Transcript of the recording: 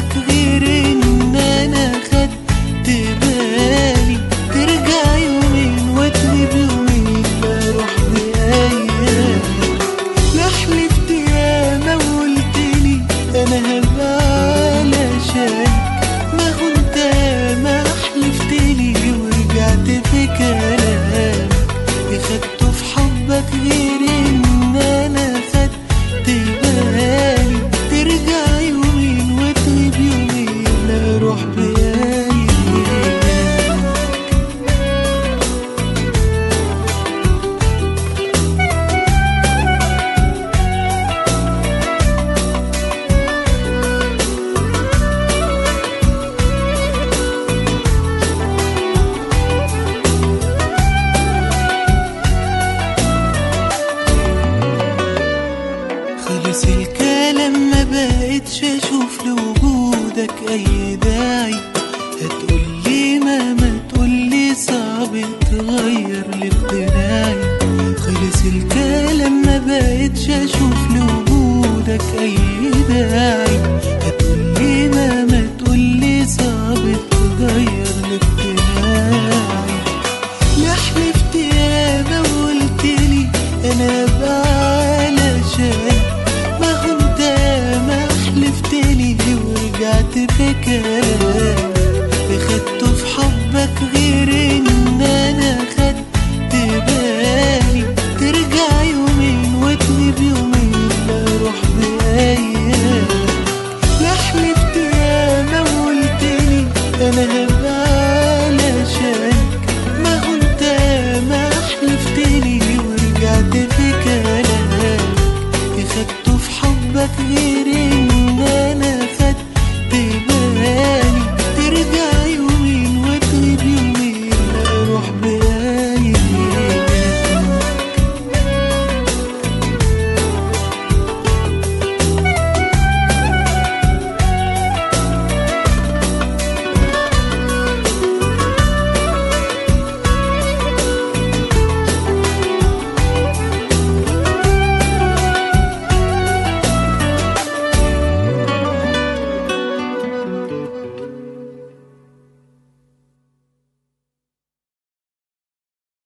حبك غير ان انا خدت بالي. ترجع يومين وتغيب يومين بروح بأيامك. لا حلفت ياما وقلتلي انا هبقى علشانك، ما هو انت ما حلفتلي ورجعت في كلامك. خدته في حبك غير ان انا خدت بالي. ترجع يومين وتغيب يومين اروح بأيامك. خلص الكلام ما بقتش اشوف لوجودك اي داعي. هتقولي ما تقولي صعب تغير لابتداعي. خلص الكلام ما بقتش اشوف لوجودك اي داعي. هتقولي ما تقولي صعب تغير لابتداعي. لا حلفت ياما وقلتلي انا ابقى علشان، ما هو انت ما حلفتلي ورجعت في كلامك.